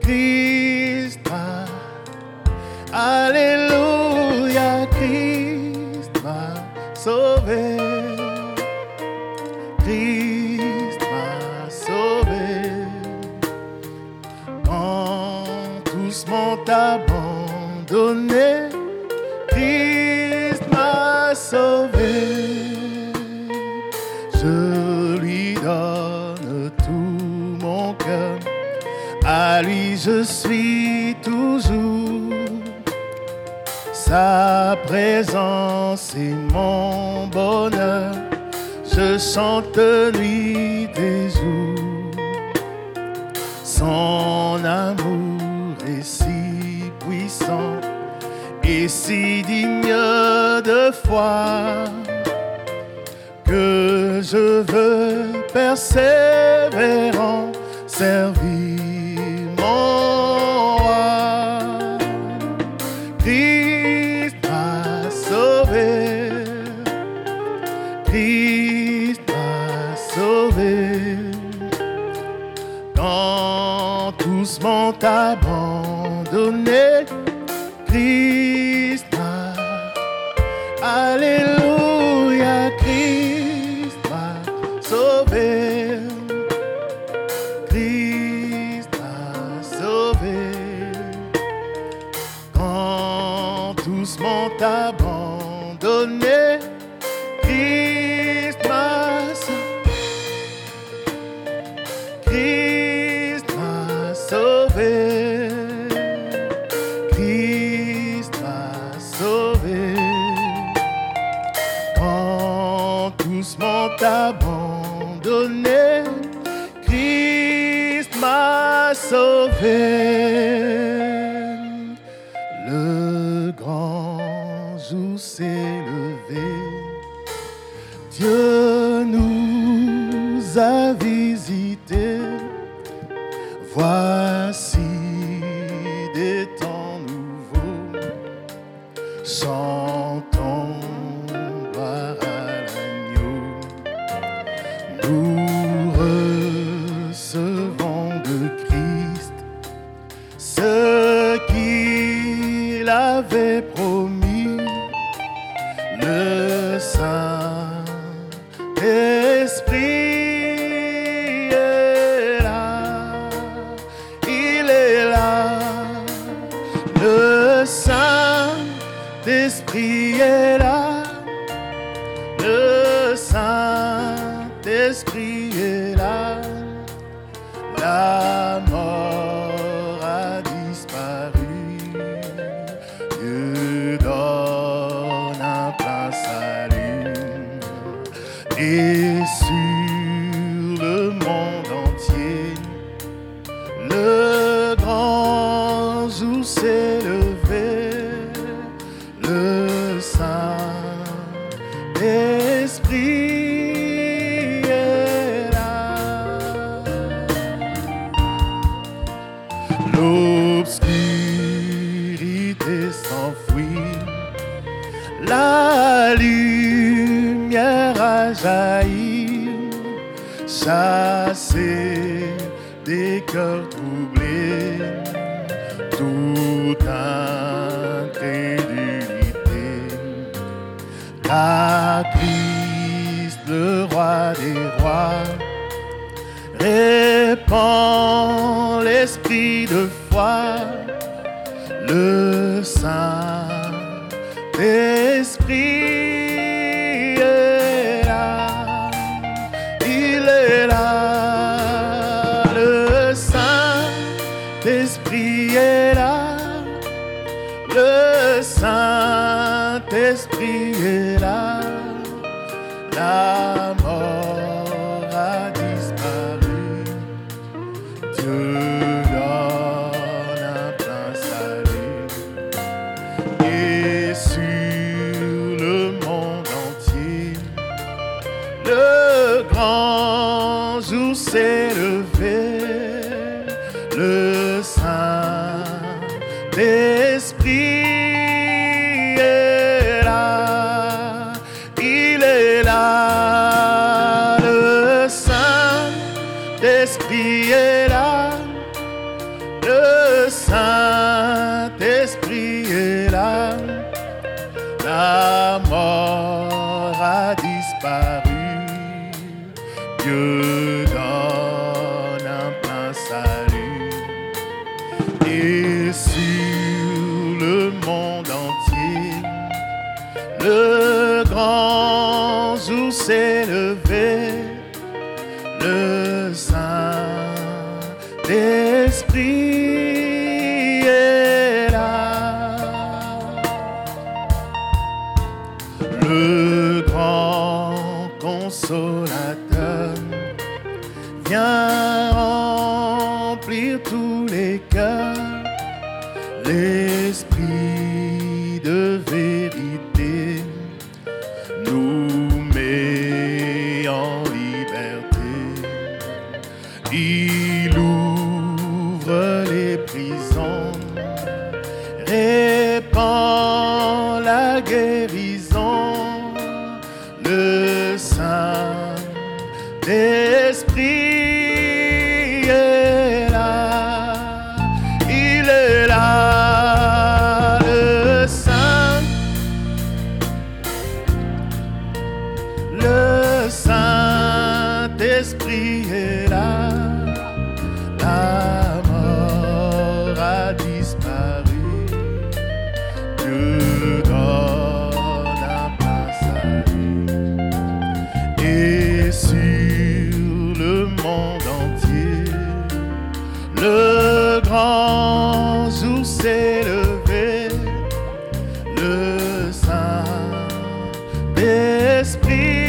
Christ m'a, alléluia, Christ m'a sauvé. Christ m'a sauvé. Quand tous m'ont abandonné, Christ m'a sauvé. Je lui donne tout mon cœur, à lui je suis toujours. Sa présence est mon bonheur, je chante nuit et jour. Son amour est si puissant et si digne de foi que je veux persévérant servir mon roi. Christ m'a sauvé, Christ m'a sauvé. Quand tous m'ont abandonné, Christ m'a, alléluia, Christ m'a sauvé. Christ m'a sauvé. Quand tous m'ont abandonné, Christ m'a sauvé. Christ m'a sauvé. Christ m'a sauvé. Quand tous m'ont abandonné, Christ m'a sauvé. Le grand jour s'est levé, Dieu nous a visités. Voici des temps nouveaux, chantons gloire à l'agneau. Nous recevons de Christ ce qu'il avait promis, le Saint-Esprit. L'Esprit est là, le Saint-Esprit est là, la mort a disparu, Dieu donne un plein salut, et sur le monde entier, le grand jour s'est levé. Le Saint-Esprit est là. L'obscurité s'enfuit, la lumière a jailli, chassé des cœurs troublés, toute incrédulité. À Christ, le roi des rois, répand l'esprit de foi, le Saint-Esprit est là, il est là, le Saint-Esprit est là, le Saint-Esprit est là, la mort a disparu, Dieu donne un plein salut, et sur le monde entier, le grand jour s'est levé, le Saint-Esprit est là, il est là, le Saint-Esprit est là, le La mort a disparu, Dieu donne un plein salut. Et sur le monde entier, le grand jour s'est levé, le Saint-Esprit est là. Le grand consolateur vient remplir tous les cœurs, l'Esprit de vérité nous met en liberté. Il ouvre les prisons, répand la guérison, le Saint-Esprit est là, il est là, le Saint-Esprit est là, la mort a disparu, Dieu donne un plein salut. Et sur le monde entier, le grand jour s'est levé, le Saint-Esprit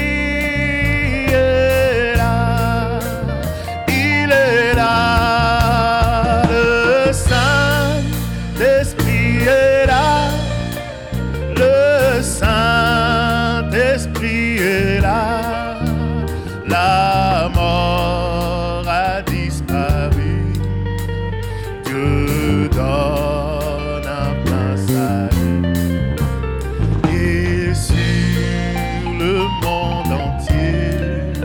est là, il est là, le Saint-Esprit est là, le Saint-Esprit est là, la mort a disparu, Dieu donne un plein salut. Et sur le monde entier,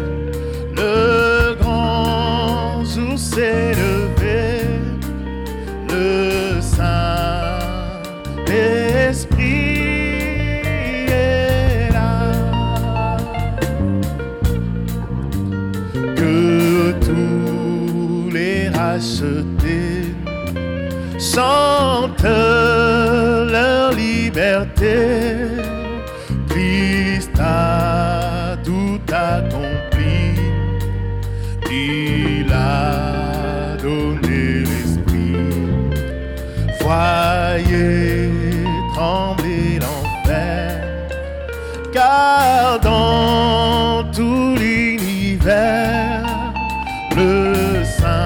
le grand jour s'est levé, le Saint-Esprit est là. Que tous les rachetés chantent leur liberté. Christ a tout accompli, il a donné l'esprit. Voyez trembler l'enfer, car dans tout l'univers, le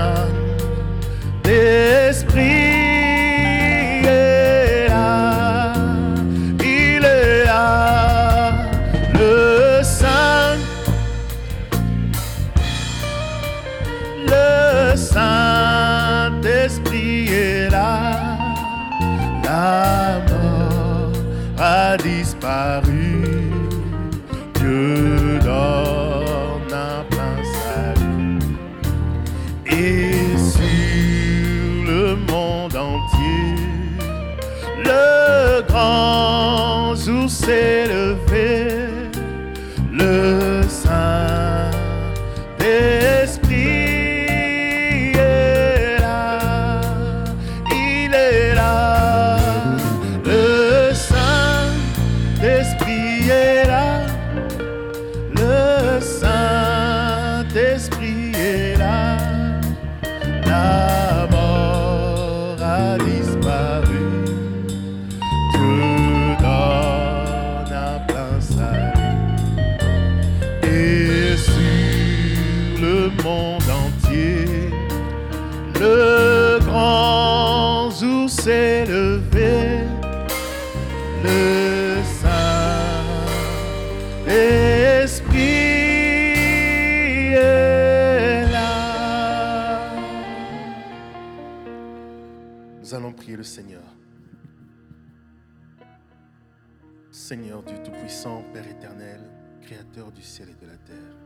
Saint-Esprit est là, il est là, le Saint-Esprit est là, la mort a disparu, Dieu donne un plein salut. Et sur le monde entier, le grand jour s'est levé, le Saint-Esprit est là, il est là, le Saint-Esprit est là, le Saint-Esprit est là, la mort a disparu, Dieu donne un plein salut. Et sur le monde entier, le grand jour s'est levé, le Saint-Esprit est là. Nous allons prier le Seigneur. Seigneur Dieu Tout-Puissant, Père éternel, Créateur du ciel et de la terre.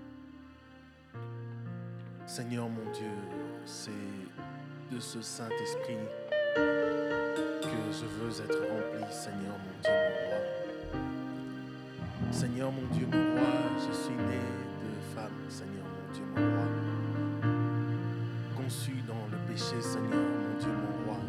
Seigneur mon Dieu, c'est de ce Saint-Esprit que je veux être rempli, Seigneur mon Dieu, mon roi. Seigneur mon Dieu, mon roi, je suis né de femme, Seigneur mon Dieu, mon roi. Conçu dans le péché, Seigneur mon Dieu, mon roi.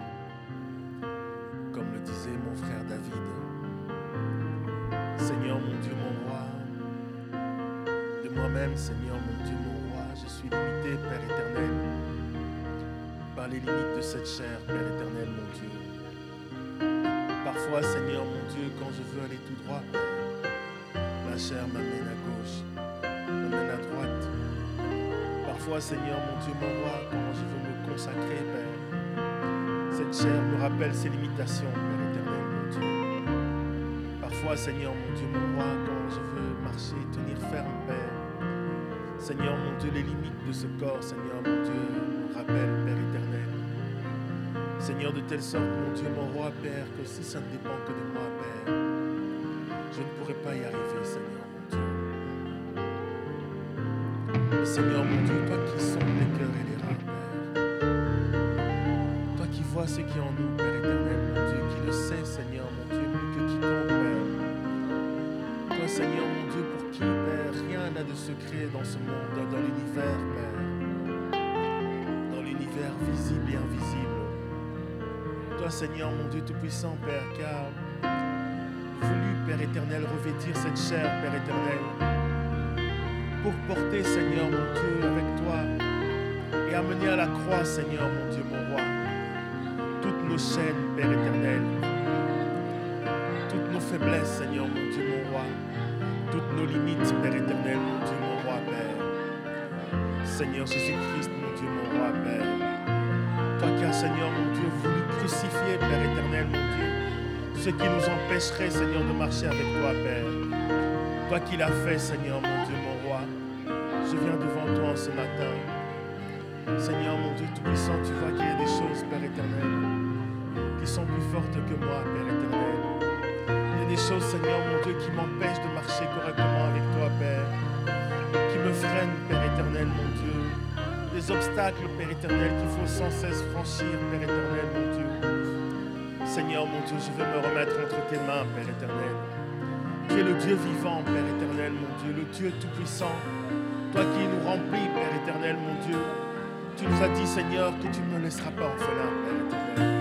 Comme le disait mon frère David, Seigneur mon Dieu, mon roi. De moi-même, Seigneur mon Dieu, mon roi, je suis limité, Père éternel, par les limites de cette chair, Père éternel, mon Dieu. Parfois, Seigneur mon Dieu, quand je veux aller tout droit, Père, la chair m'amène à gauche, m'amène à droite. Parfois, Seigneur mon Dieu, mon roi, quand je veux me consacrer, Père, cette chair me rappelle ses limitations, Père éternel, mon Dieu. Parfois, Seigneur mon Dieu, mon roi, quand je veux marcher, tenir ferme, Père, Seigneur mon Dieu, les limites de ce corps, Seigneur mon Dieu, me rappellent, Père éternel. Seigneur, de telle sorte, mon Dieu, mon roi, Père, que si ça ne dépend que de moi, Père, je ne pourrai pas y arriver, Seigneur, mon Dieu. Mais Seigneur, mon Dieu, toi qui sondes les cœurs et les reins, Père, toi qui vois ce qui est en nous, Père éternel, mon Dieu, qui le sait, Seigneur, mon Dieu, mieux que quiconque, Père. Toi, Seigneur, mon Dieu, pour qui, Père, rien n'a de secret dans ce monde, dans l'univers, Père, dans l'univers visible et invisible. Toi, Seigneur, mon Dieu Tout-Puissant, Père, qui a voulu, Père éternel, revêtir cette chair, Père éternel, pour porter, Seigneur, mon Dieu, avec toi, et amener à la croix, Seigneur, mon Dieu, mon roi, toutes nos chaînes, Père éternel, toutes nos faiblesses, Seigneur, mon Dieu, mon roi, toutes nos limites, Père éternel, mon Dieu, mon roi, Père. Seigneur Jésus-Christ, mon Dieu, mon roi, Père. Toi qui as, Seigneur, mon Dieu, voulu crucifier, Père éternel, mon Dieu, ce qui nous empêcherait, Seigneur, de marcher avec toi, Père. Toi qui l'as fait, Seigneur, mon Dieu, mon roi, je viens devant toi ce matin. Seigneur, mon Dieu Tout-Puissant, tu vois qu'il y a des choses, Père éternel, qui sont plus fortes que moi, Père éternel. Il y a des choses, Seigneur, mon Dieu, qui m'empêchent de marcher correctement avec toi, Père, qui me freinent, Père éternel, mon Dieu. Des obstacles, Père éternel, qu'il faut sans cesse franchir, Père éternel, mon Dieu. Seigneur, mon Dieu, je veux me remettre entre tes mains, Père éternel. Tu es le Dieu vivant, Père éternel, mon Dieu, le Dieu tout-puissant. Toi qui nous remplis, Père éternel, mon Dieu. Tu nous as dit, Seigneur, que tu ne me laisseras pas orphelin, Père éternel.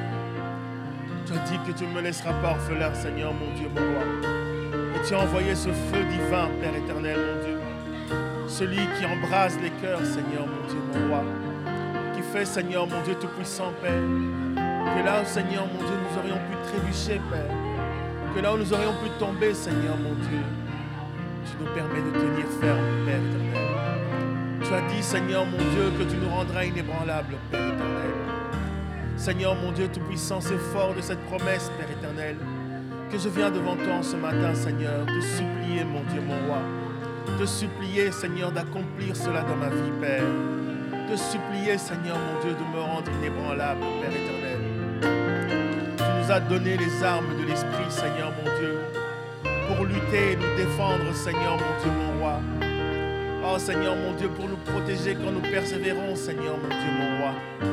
Tu as dit que tu ne me laisseras pas orphelin, Seigneur, mon Dieu, mon roi. Et tu as envoyé ce feu divin, Père éternel, mon Dieu. Celui qui embrase les cœurs, Seigneur, mon Dieu, mon roi. Qui fait, Seigneur, mon Dieu tout-puissant, Père. Que là où, Seigneur, mon Dieu, nous aurions pu trébucher, Père. Que là où nous aurions pu tomber, Seigneur, mon Dieu. Tu nous permets de tenir ferme, Père éternel. Tu as dit, Seigneur, mon Dieu, que tu nous rendras inébranlables, Père éternel. Seigneur, mon Dieu tout-puissant, c'est fort de cette promesse, Père éternel, que je viens devant toi en ce matin, Seigneur, te supplier, mon Dieu, mon roi. Te supplier, Seigneur, d'accomplir cela dans ma vie, Père. Te supplier, Seigneur, mon Dieu, de me rendre inébranlable, Père éternel. Tu nous as donné les armes de l'Esprit, Seigneur, mon Dieu, pour lutter et nous défendre, Seigneur, mon Dieu, mon roi. Oh, Seigneur, mon Dieu, pour nous protéger quand nous persévérons, Seigneur, mon Dieu, mon roi.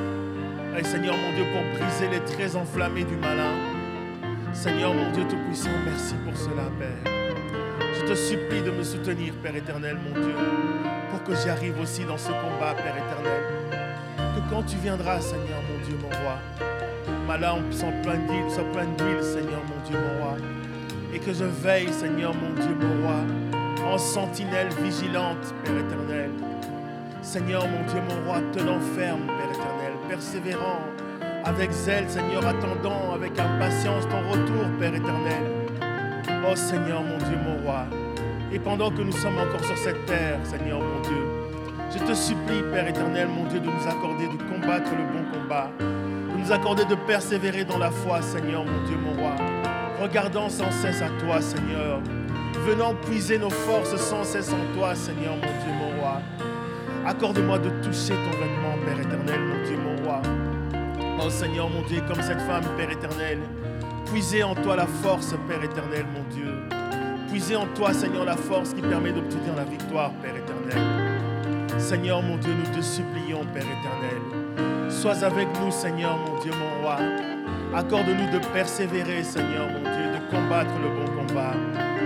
Et Seigneur, mon Dieu, pour briser les traits enflammés du malin. Seigneur, mon Dieu tout-puissant, merci pour cela, Père. Je te supplie de me soutenir, Père éternel, mon Dieu, pour que j'y arrive aussi dans ce combat, Père éternel. Que quand tu viendras, Seigneur, mon Dieu, mon roi, ma lampe soit pleine d'huile, Seigneur, mon Dieu, mon roi. Et que je veille, Seigneur, mon Dieu, mon roi, en sentinelle vigilante, Père éternel. Seigneur, mon Dieu, mon roi, tenant ferme, Père éternel, persévérant, avec zèle, Seigneur, attendant avec impatience ton retour, Père éternel. Oh Seigneur, mon Dieu, mon roi, et pendant que nous sommes encore sur cette terre, Seigneur, mon Dieu, je te supplie, Père éternel, mon Dieu, de nous accorder de combattre le bon combat, de nous accorder de persévérer dans la foi, Seigneur, mon Dieu, mon roi, regardant sans cesse à toi, Seigneur, venant puiser nos forces sans cesse en toi, Seigneur, mon Dieu, mon roi. Accorde-moi de toucher ton vêtement, Père éternel, mon Dieu, mon roi. Oh Seigneur, mon Dieu, comme cette femme, Père éternel, puiser en toi la force, Père éternel, mon Dieu. Puiser en toi, Seigneur, la force qui permet d'obtenir la victoire, Père éternel. Seigneur, mon Dieu, nous te supplions, Père éternel. Sois avec nous, Seigneur, mon Dieu, mon roi. Accorde-nous de persévérer, Seigneur, mon Dieu, de combattre le bon combat.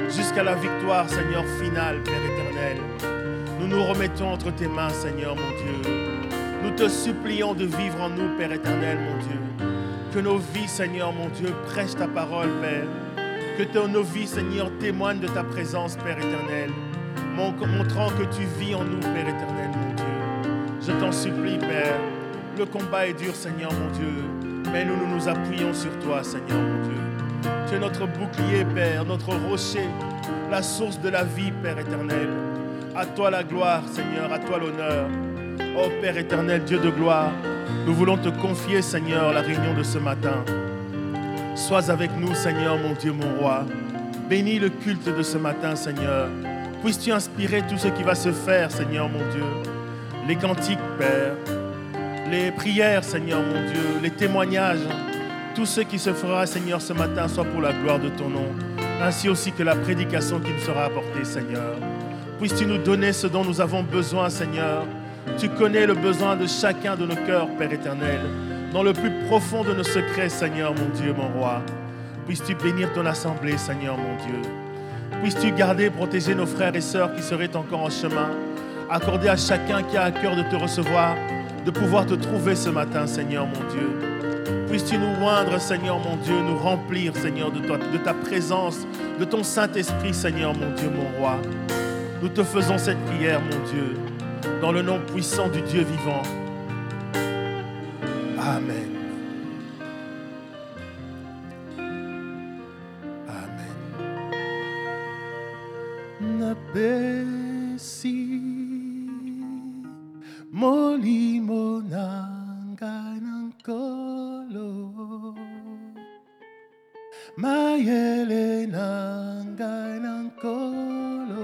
jusqu'à la victoire, Seigneur, finale, Père éternel. Nous nous remettons entre tes mains, Seigneur, mon Dieu. Nous te supplions de vivre en nous, Père éternel, mon Dieu. Que nos vies, Seigneur, mon Dieu, prêchent ta parole, Père. Que nos vies, Seigneur, témoignent de ta présence, Père éternel. Montrant que tu vis en nous, Père éternel, mon Dieu. Je t'en supplie, Père. Le combat est dur, Seigneur, mon Dieu. Mais nous nous appuyons sur toi, Seigneur, mon Dieu. Tu es notre bouclier, Père, notre rocher, la source de la vie, Père éternel. À toi la gloire, Seigneur, à toi l'honneur. Ô Père éternel, Dieu de gloire, nous voulons te confier, Seigneur, la réunion de ce matin. Sois avec nous, Seigneur, mon Dieu, mon roi. Bénis le culte de ce matin, Seigneur. Puisses-tu inspirer tout ce qui va se faire, Seigneur, mon Dieu. Les cantiques, Père. Les prières, Seigneur, mon Dieu. Les témoignages. Tout ce qui se fera, Seigneur, ce matin, soit pour la gloire de ton nom. Ainsi aussi que la prédication qui nous sera apportée, Seigneur. Puisses-tu nous donner ce dont nous avons besoin, Seigneur. Tu connais le besoin de chacun de nos cœurs, Père éternel. Dans le plus profond de nos secrets, Seigneur, mon Dieu, mon roi. Puisses-tu bénir ton assemblée, Seigneur, mon Dieu. Puisses-tu garder et protéger nos frères et sœurs qui seraient encore en chemin. Accorder à chacun qui a à cœur de te recevoir, de pouvoir te trouver ce matin, Seigneur, mon Dieu. Puisses-tu nous oindre, Seigneur, mon Dieu, nous remplir, Seigneur, de ta présence, de ton Saint-Esprit, Seigneur, mon Dieu, mon roi. Nous te faisons cette prière, mon Dieu, dans le nom puissant du Dieu vivant. Amen. Napesi molimo nanga ng kolo mayele nanga ng kolo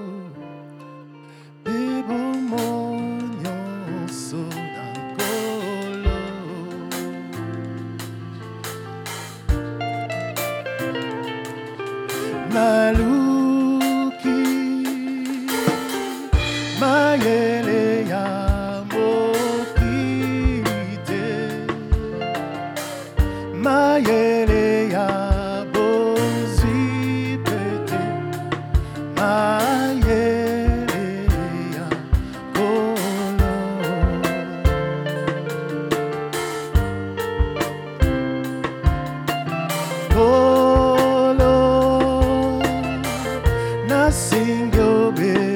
bebo monyo so ng kolo Mayele ya mokite Mayele ya bozi pete Mayele ya kolo Kolo Nasingyo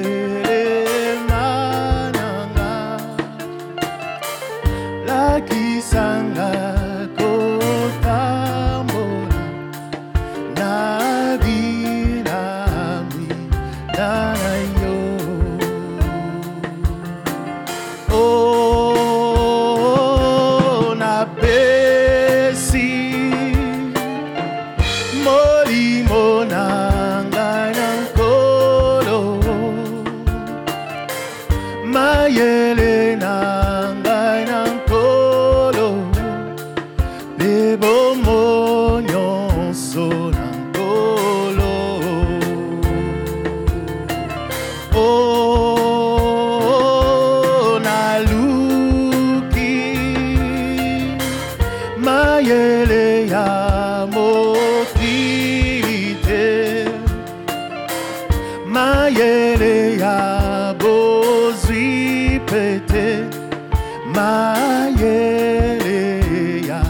Sanga kotamona nabinami danayo oh nabesi molimo nanga ng kolo mayele nanga ng Bebo monyo so ng kolo Oh naluki Mayele ya mokite Mayele ya bozwi pete Mayele ya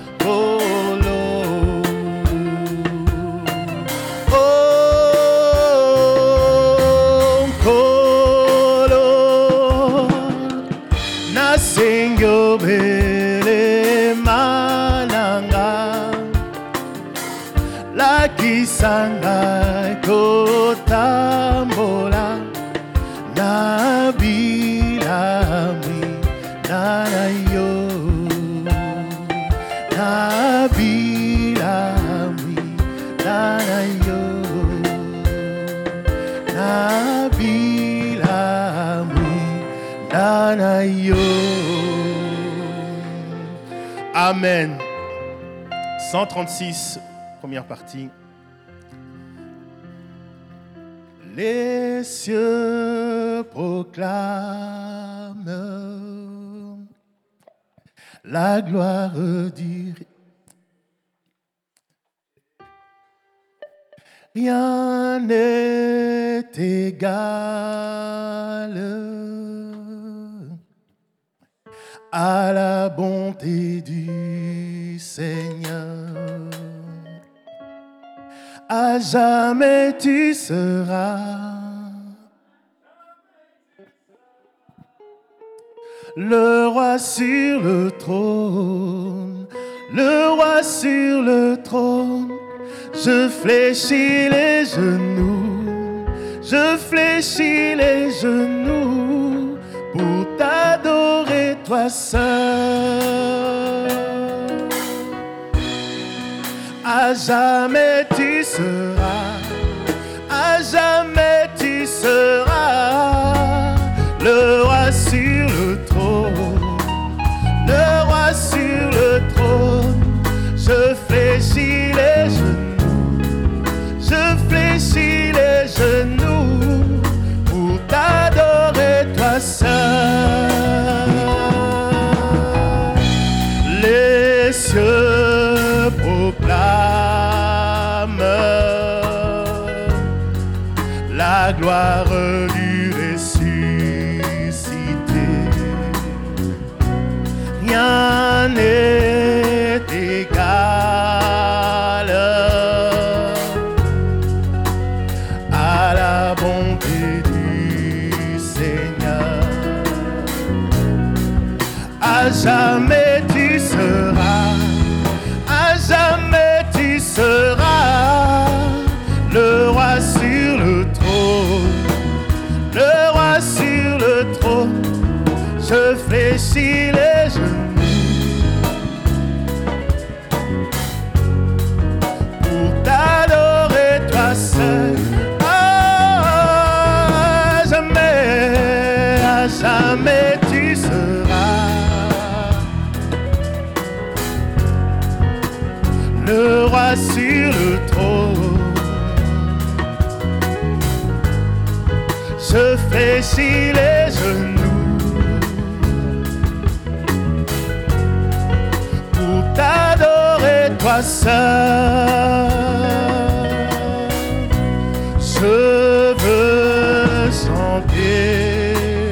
Singyo bele mananga Laki sanga kotambola Nabilami nanayo Nabilami nanayo Nabilami nanayo Amen. 136, première partie. Les cieux proclament la gloire du Rien n'est égal à la bonté du Seigneur. À jamais tu seras le roi sur le trône, le roi sur le trône. Je fléchis les genoux, je fléchis les genoux pour t'adorer toi seul. À jamais tu seras, à jamais tu seras le roi sur le trône, le roi sur le trône. Je fléchis les genoux, je fléchis les genoux pour t'adorer toi seul. Les cieux proclament la gloire du ressuscité. Rien n'est égal à la bonté du Seigneur. À jamais tu seras, à jamais tu seras le roi sur le trône, le roi sur le trône. Je fléchis les genoux pour t'adorer toi seul. À jamais tu seras le roi sur le trône. Je fléchis les genoux pour t'adorer toi seul. Je veux chanter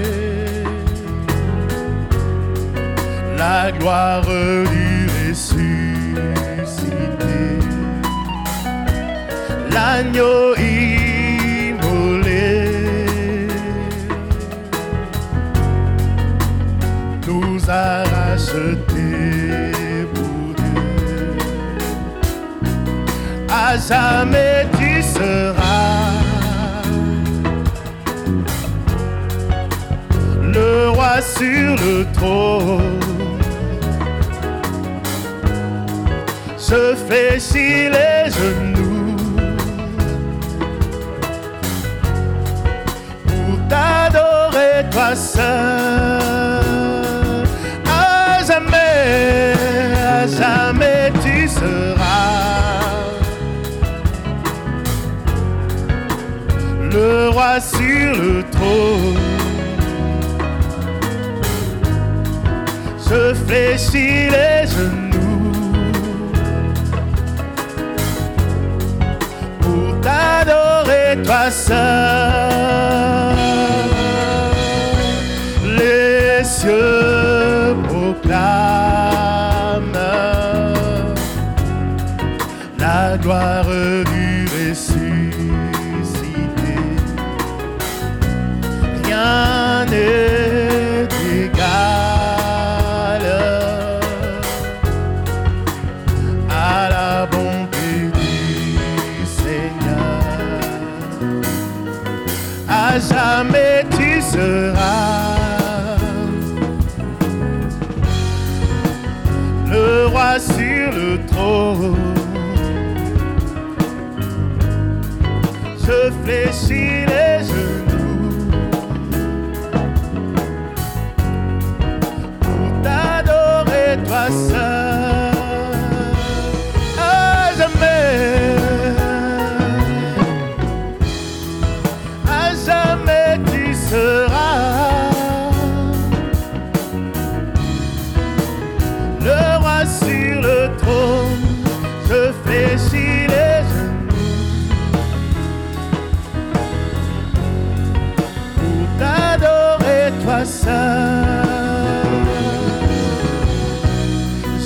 la gloire du ressuscité, l'agneau immolé nous a rachetés pour Dieu. À jamais tu seras le roi sur le trône. Je fléchis les genoux pour t'adorer toi seul. À jamais tu seras le roi sur le trône. Je fléchis les genoux pour t'adorer toi seul. Les cieux proclament la gloire du ressuscité. Rien n'est égal à la bonté du Seigneur. À jamais tu seras le roi sur le trône. Je fléchis les genoux pour t'adorer toi seul. À jamais tu seras le roi sur le trône. Je fléchis les genoux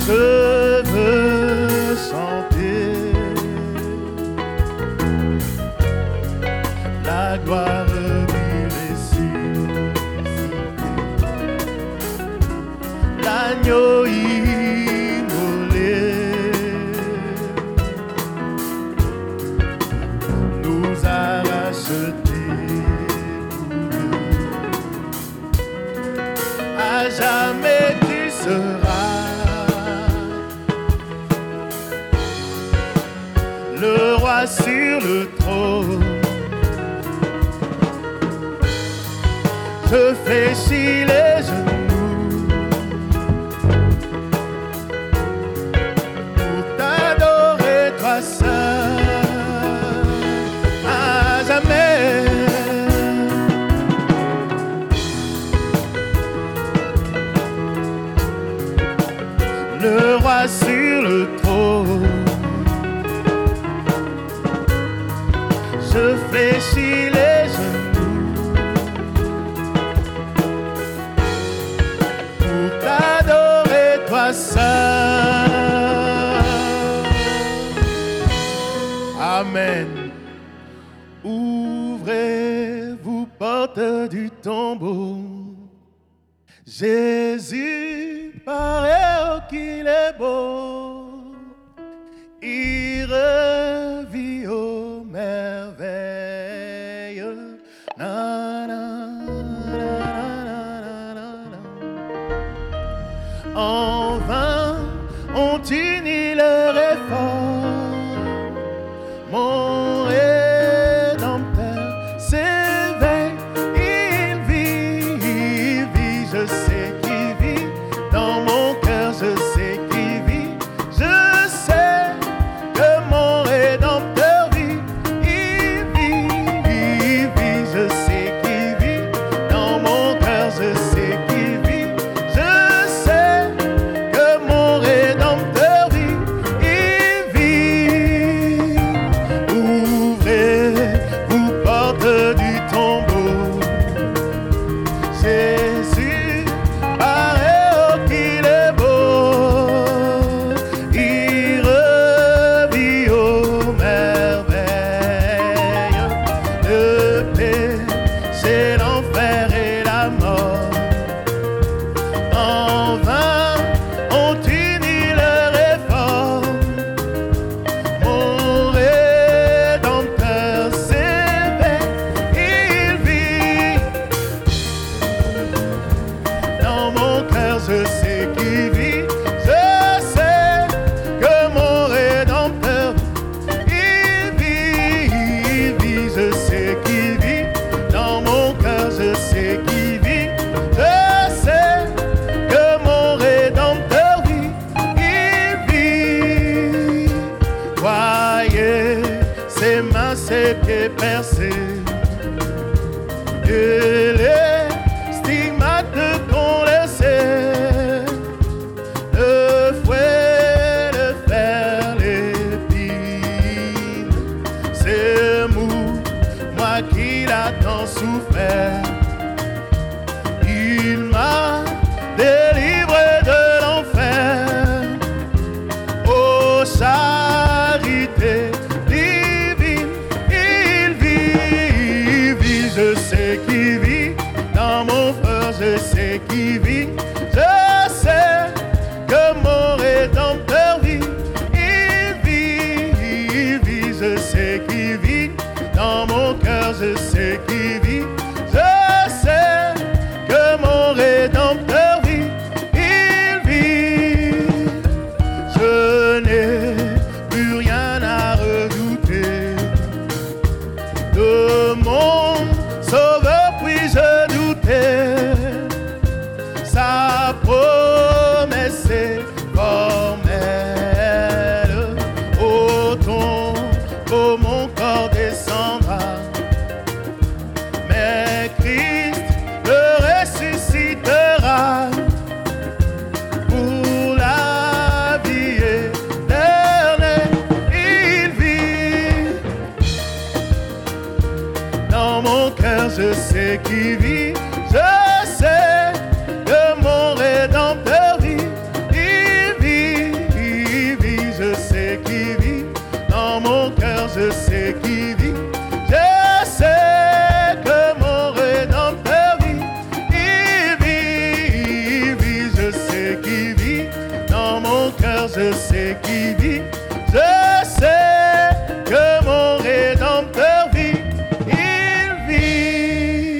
je veux chanter la gloire du ressuscité, l'agneau immolé nous a rachetés à jamais. Tu seras le roi sur le trône. Je fléchis les genoux pour t'adorer, toi seul, à jamais. Le roi sur le trône, je fléchis les genoux pour t'adorer, toi seul. Amen. Ouvrez, vous portes du tombeau. Jésus paraît qu'il est beau, il revit aux merveilles. Na, na, na, na, na. En vain ont unis leur effort, mon Rédempteur s'éveille, il vit, je sais qu'il vit, dans mon cœur je sais qu'il vit, je sais que mon Rédempteur vit, il vit, je sais qu'il vit, dans mon cœur je sais qu'il vit, je sais que mon Rédempteur vit, il vit. Ouvrez, vous portes du tombeau, Jésus paraît qu'il est beau, il revit aux merveilles, le péché, l'enfer et la mort. En vain ont uni leur effort, mon Rédempteur s'éveille, il vit, dans mon cœur je sais qu'il vit, je sais que mon Rédempteur il vit, je sais qu'il vit, dans mon cœur je sais qu'il vit, je sais que mon Rédempteur vit, il vit. Voyez ses mains, ses pieds percés, et les stigmates qu'on laissait, le fouet, le fer, l'épine, c'est moi qui l'a tant souffert, il m'a délivré de l'enfer, ô charité divine, il vit, je sais qu'il vit, dans mon cœur je sais qu'il vit, je sais que mon Rédempteur vit, je sais qu'il vit, dans mon cœur je sais qu'il vit, je sais que mon Rédempteur vit, il vit, je n'ai plus rien à redouter de mon Sauveur, puis-je douter, sa promesse est formelle, au tombeau mon corps descendra, mais Christ le ressuscitera pour la vie éternelle, il vit, dans mon cœur je sais qu'il vit, je sais que mon Rédempteur vit, il vit, je sais qui vit. Je sais que mon Rédempteur vit. Il vit, je sais qui vit. Dans mon cœur, je sais qui vit. Je sais que mon Rédempteur vit. Il vit.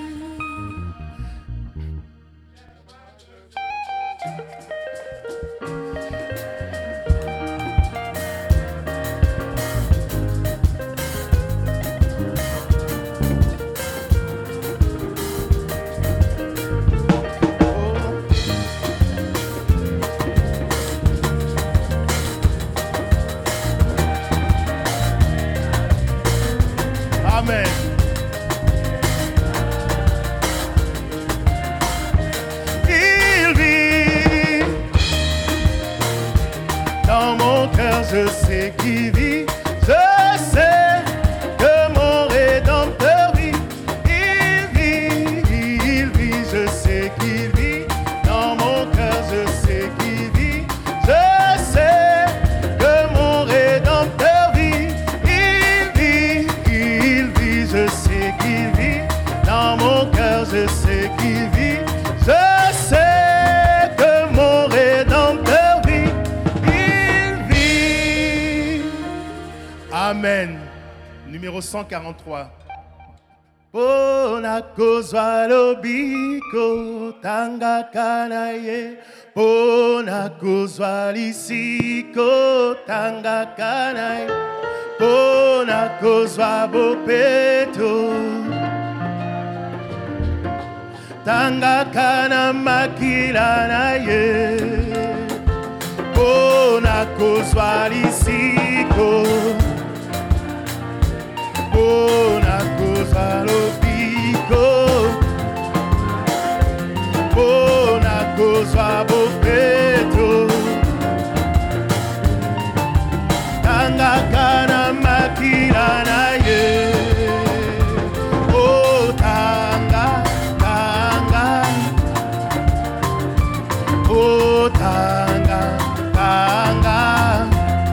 Amen. Il vit. Dans mon cœur, je sais qui vit. Je sais que mon Rédempteur vit. Il vit, je sais qu'il vit. Dans mon cœur, je sais qu'il vit. Je sais que mon Rédempteur vit. Il vit, je sais qu'il vit. Dans mon cœur, je sais qu'il vit. Je sais que mon Rédempteur vit. Il vit. Amen. Numéro 143. Pona kozwa lobiko tanga kanaye. Pona kozwa lisiko tanga kanaye. Pona kozwa bopeto tanga kana makila na ye. Pona kozwa lisiko. Pona kozwa lobiko. Pona kozwa bopeto tanga kana makila na ye. Oh tanga, tanga. Oh tanga, tanga.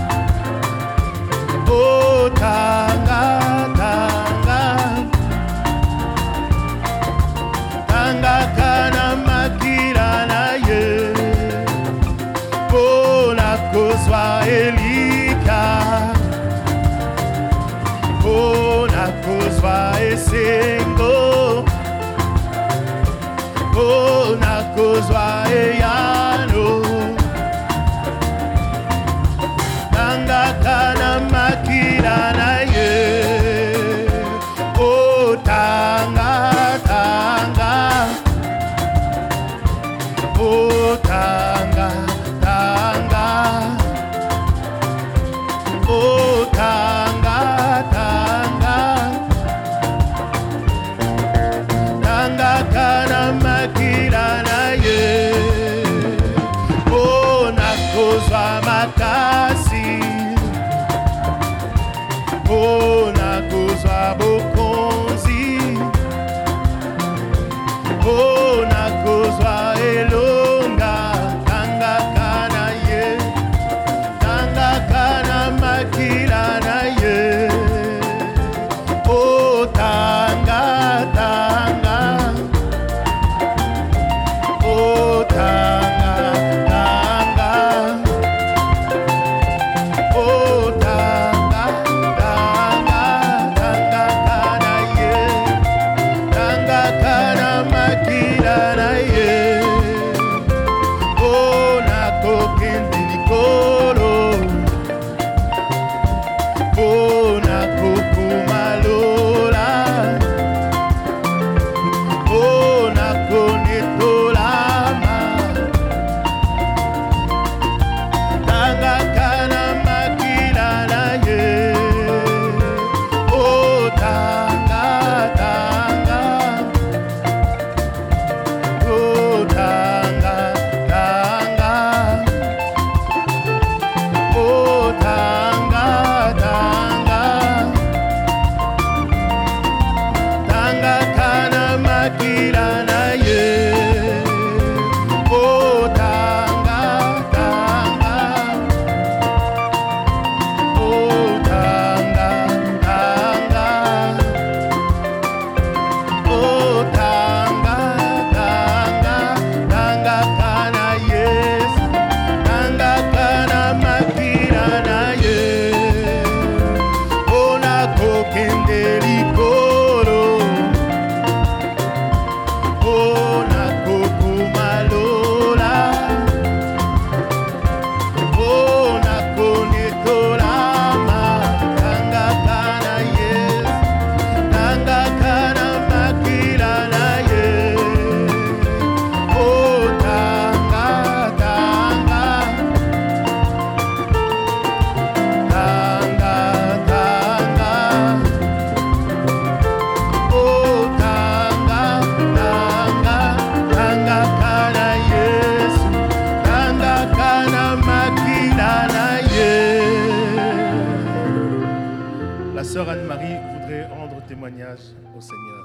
Oh tanga, tanga. Tanga kana makila na ye. Pona kozwa elika. Pona kozwa esengo. Pona kozwa eyano. Tanga kana makila na ye. Oh tanga, tanga. Oh tanga, tanga. Oh tanga, tanga. Tanga kana makila na ye. Oh nakozwa makasi. Oh nakozwa bokonzi. Oh nakozwa elonga. Tanga kana ye. Tanga kana makila na ye. Oh tanga, tanga. Oh tanga, tanga. La sœur Anne-Marie voudrait rendre témoignage au Seigneur.